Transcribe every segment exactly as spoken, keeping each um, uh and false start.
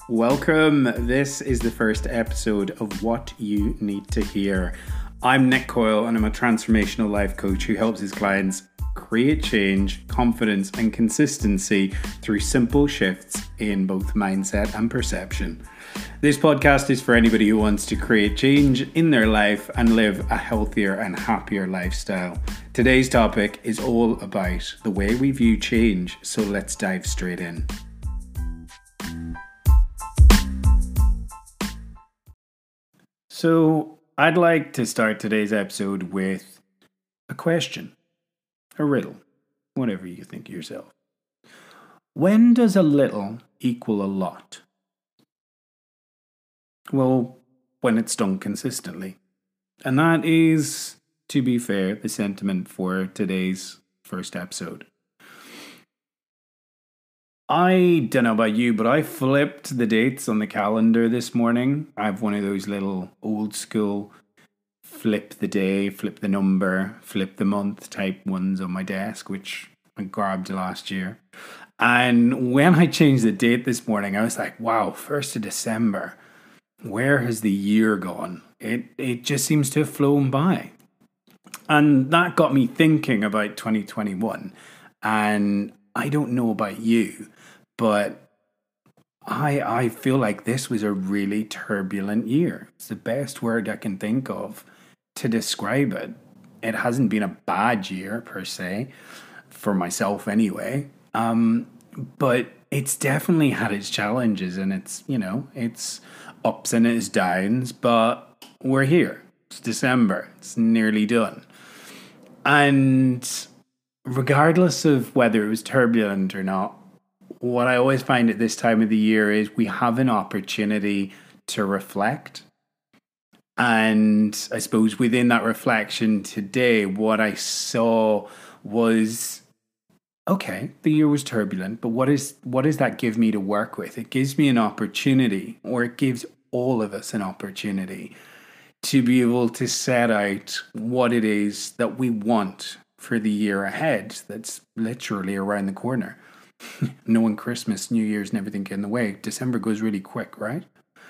Welcome. This is the first episode of What You Need to Hear. I'm Nick Coyle and I'm a transformational life coach who helps his clients create change, confidence, and consistency through simple shifts in both mindset and perception. This podcast is for anybody who wants to create change in their life and live a healthier and happier lifestyle. Today's topic is all about the way we view change, so let's dive straight in. So, I'd like to start today's episode with a question, a riddle, whatever you think yourself. When does a little equal a lot? Well, when it's done consistently. And that is, to be fair, the sentiment for today's first episode. I don't know about you, but I flipped the dates on the calendar this morning. I have one of those little old school flip the day, flip the number, flip the month type ones on my desk, which I grabbed last year. And when I changed the date this morning, I was like, wow, first of December. Where has the year gone? It it just seems to have flown by. And that got me thinking about twenty twenty-one. And I don't know about you, but I I feel like this was a really turbulent year. It's the best word I can think of to describe it. It hasn't been a bad year per se, for myself anyway. Um, but it's definitely had its challenges and it's, you know, it's ups and its downs, but we're here. It's December. It's nearly done. And regardless of whether it was turbulent or not, what I always find at this time of the year is we have an opportunity to reflect. And I suppose within that reflection today, what I saw was, okay, the year was turbulent, but what is what does that give me to work with? It gives me an opportunity, or it gives all of us an opportunity to be able to set out what it is that we want for the year ahead that's literally around the corner. Knowing Christmas, New Year's and everything get in the way, December goes really quick, right?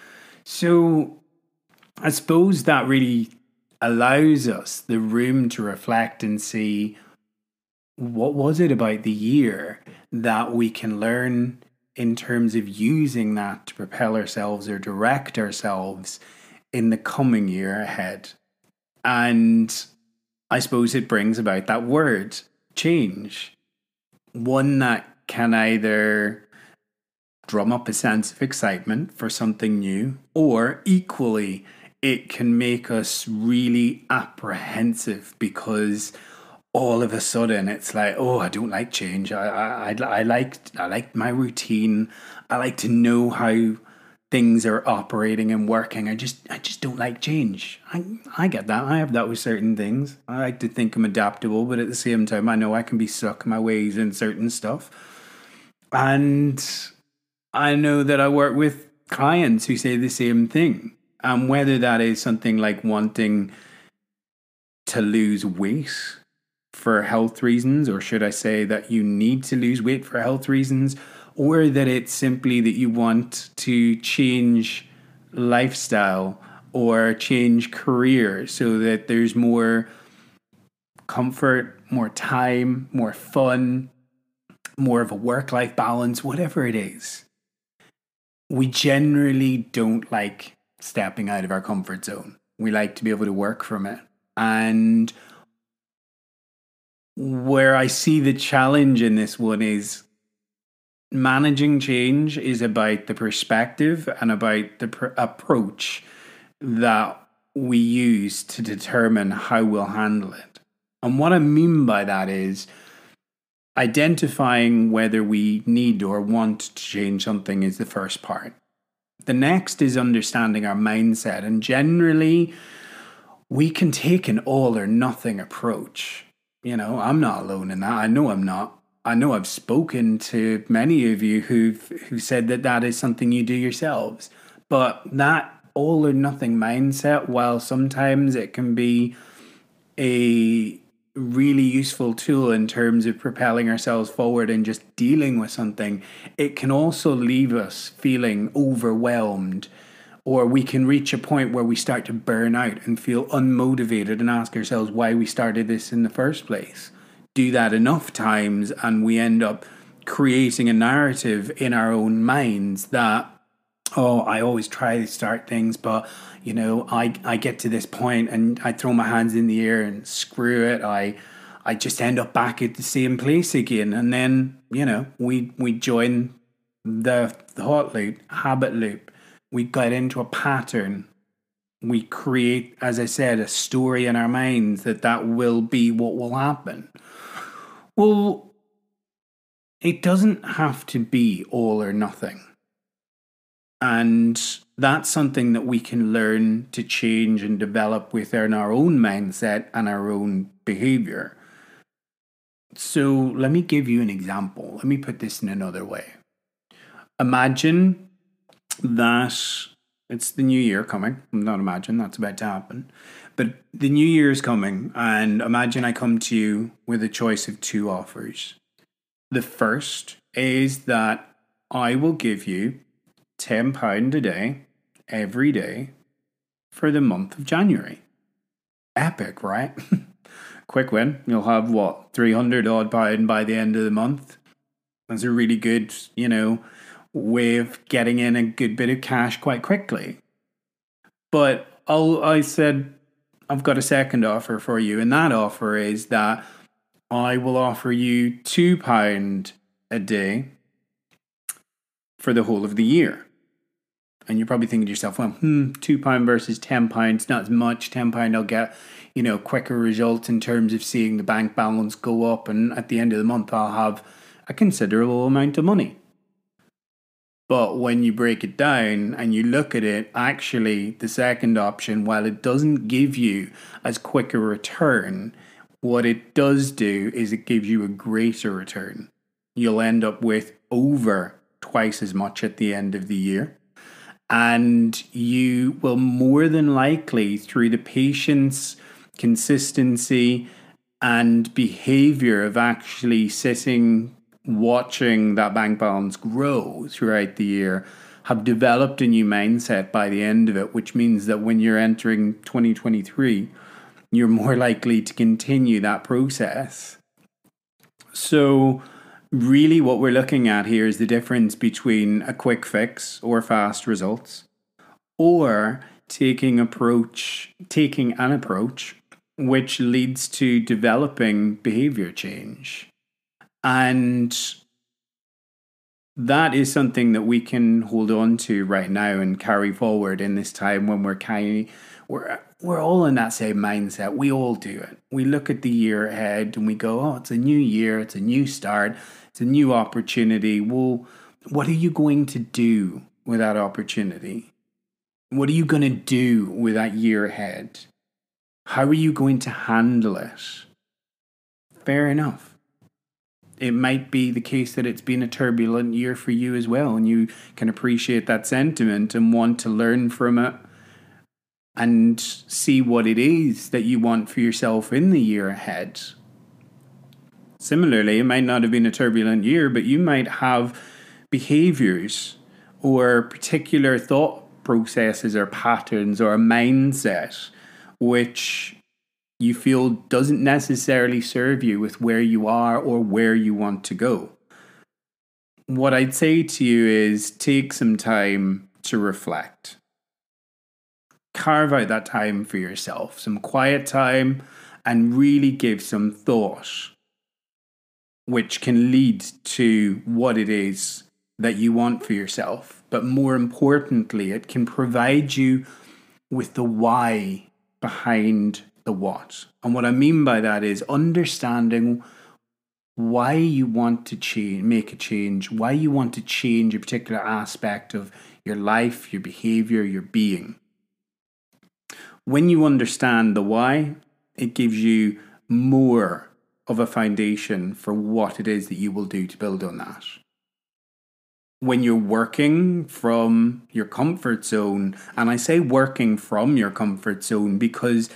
So I suppose that really allows us the room to reflect and see what was it about the year that we can learn in terms of using that to propel ourselves or direct ourselves in the coming year ahead. And I suppose it brings about that word, change. One that can either drum up a sense of excitement for something new, or equally, it can make us really apprehensive because all of a sudden it's like, oh, I don't like change. I I, I, I like I like my routine. I like to know how things are operating and working. I just I just don't like change. I I get that. I have that with certain things. I like to think I'm adaptable, but at the same time I know I can be stuck in my ways in certain stuff. And I know that I work with clients who say the same thing. And whether that is something like wanting to lose weight for health reasons, or should I say that you need to lose weight for health reasons, or that it's simply that you want to change lifestyle or change career so that there's more comfort, more time, more fun, more of a work-life balance, whatever it is. We generally don't like stepping out of our comfort zone. We like to be able to work from it. And where I see the challenge in this one is managing change is about the perspective and about the pr- approach that we use to determine how we'll handle it. And what I mean by that is identifying whether we need or want to change something is the first part. The next is understanding our mindset. And generally, we can take an all or nothing approach. You know, I'm not alone in that. I know I'm not. I know I've spoken to many of you who've who said that that is something you do yourselves. But that all or nothing mindset, while sometimes it can be a really useful tool in terms of propelling ourselves forward and just dealing with something, it can also leave us feeling overwhelmed, or we can reach a point where we start to burn out and feel unmotivated and ask ourselves why we started this in the first place. Do that enough times and we end up creating a narrative in our own minds that, oh, I always try to start things, but you know, I, I get to this point and I throw my hands in the air and screw it. I I just end up back at the same place again. And then, you know, we we join the thought loop, habit loop. We get into a pattern. We create, as I said, a story in our minds that that will be what will happen. Well, it doesn't have to be all or nothing. And that's something that we can learn to change and develop within our own mindset and our own behavior. So let me give you an example. Let me put this in another way. Imagine that it's the new year coming. Not imagine, that's about to happen. But the new year is coming, and imagine I come to you with a choice of two offers. The first is that I will give you ten pounds a day, every day, for the month of January. Epic, right? Quick win. You'll have, what, three hundred odd pound by the end of the month. That's a really good, you know, way of getting in a good bit of cash quite quickly. But I'll, I said, I've got a second offer for you, and that offer is that I will offer you two pounds a day for the whole of the year. And you're probably thinking to yourself, well, hmm, two pounds versus ten pounds, not as much. ten pounds I'll get, you know, quicker results in terms of seeing the bank balance go up, and at the end of the month I'll have a considerable amount of money. But when you break it down and you look at it, actually the second option, while it doesn't give you as quick a return, what it does do is it gives you a greater return. You'll end up with over twice as much at the end of the year. And you will more than likely, through the patience, consistency, and behavior of actually sitting, watching that bank balance grow throughout the year, have developed a new mindset by the end of it, which means that when you're entering twenty twenty-three, you're more likely to continue that process. So really what we're looking at here is the difference between a quick fix or fast results, or taking approach, taking an approach which leads to developing behavior change. And that is something that we can hold on to right now and carry forward in this time when we're kind of, we're we're all in that same mindset. We all do it. We look at the year ahead and we go, oh, it's a new year, it's a new start, it's a new opportunity. Well, what are you going to do with that opportunity? What are you going to do with that year ahead? How are you going to handle it? Fair enough. It might be the case that it's been a turbulent year for you as well, and you can appreciate that sentiment and want to learn from it and see what it is that you want for yourself in the year ahead. Similarly, it might not have been a turbulent year, but you might have behaviors or particular thought processes or patterns or a mindset which you feel doesn't necessarily serve you with where you are or where you want to go. What I'd say to you is take some time to reflect. Carve out that time for yourself, some quiet time, and really give some thought, which can lead to what it is that you want for yourself. But more importantly, it can provide you with the why behind the what. And what I mean by that is understanding why you want to change, make a change, why you want to change a particular aspect of your life, your behavior, your being. When you understand the why, it gives you more of a foundation for what it is that you will do to build on that. When you're working from your comfort zone, and I say working from your comfort zone because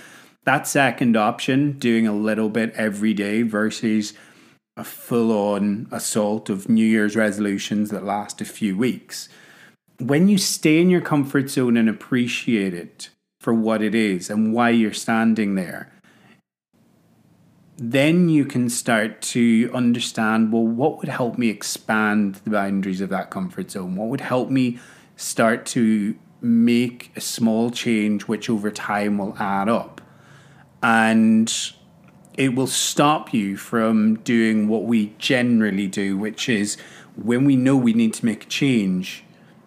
That second option, doing a little bit every day versus a full-on assault of New Year's resolutions that last a few weeks. When you stay in your comfort zone and appreciate it for what it is and why you're standing there, then you can start to understand, well, what would help me expand the boundaries of that comfort zone? What would help me start to make a small change which over time will add up? And it will stop you from doing what we generally do, which is when we know we need to make a change,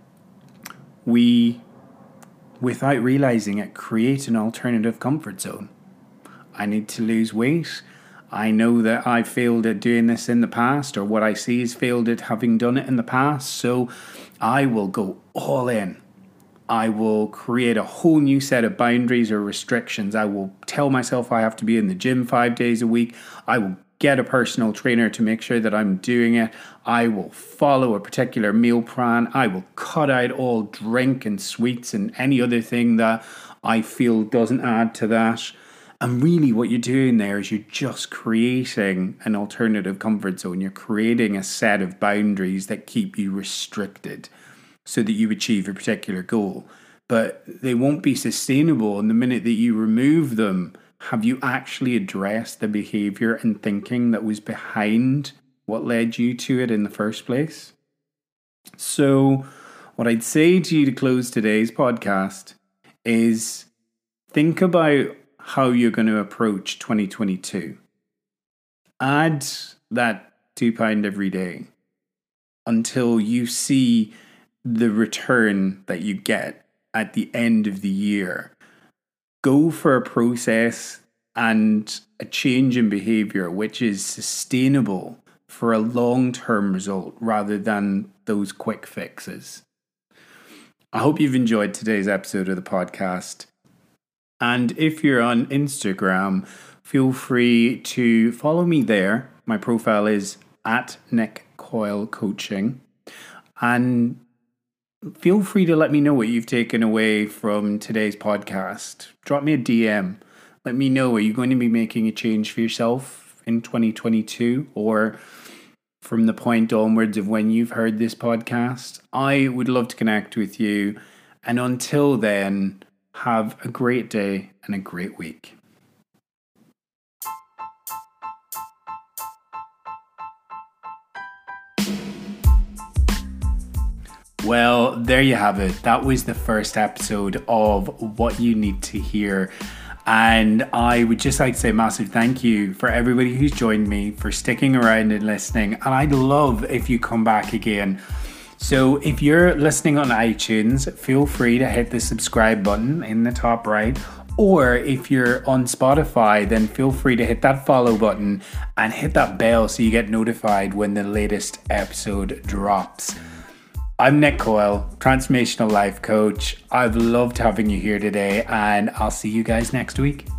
we, without realizing it, create an alternative comfort zone. I need to lose weight. I know that I failed at doing this in the past, or what I see is failed at having done it in the past, so I will go all in. I will create a whole new set of boundaries or restrictions. I will tell myself I have to be in the gym five days a week. I will get a personal trainer to make sure that I'm doing it. I will follow a particular meal plan. I will cut out all drink and sweets and any other thing that I feel doesn't add to that. And really what you're doing there is you're just creating an alternative comfort zone. You're creating a set of boundaries that keep you restricted so that you achieve a particular goal. But they won't be sustainable. And the minute that you remove them, have you actually addressed the behavior and thinking that was behind what led you to it in the first place? So what I'd say to you to close today's podcast is think about how you're going to approach twenty twenty-two. Add that two pound every day until you see the return that you get at the end of the year. Go for a process and a change in behavior which is sustainable for a long-term result rather than those quick fixes. I hope you've enjoyed today's episode of the podcast. And if you're on Instagram, feel free to follow me there. My profile is at Nick Coyle Coaching. And feel free to let me know what you've taken away from today's podcast. Drop me a D M. Let me know, are you going to be making a change for yourself in twenty twenty-two or from the point onwards of when you've heard this podcast? I would love to connect with you. And until then, have a great day and a great week. Well, there you have it. That was the first episode of What You Need to Hear. And I would just like to say a massive thank you for everybody who's joined me, for sticking around and listening. And I'd love if you come back again. So if you're listening on iTunes, feel free to hit the subscribe button in the top right. Or if you're on Spotify, then feel free to hit that follow button and hit that bell so you get notified when the latest episode drops. I'm Nick Coyle, Transformational Life Coach. I've loved having you here today, and I'll see you guys next week.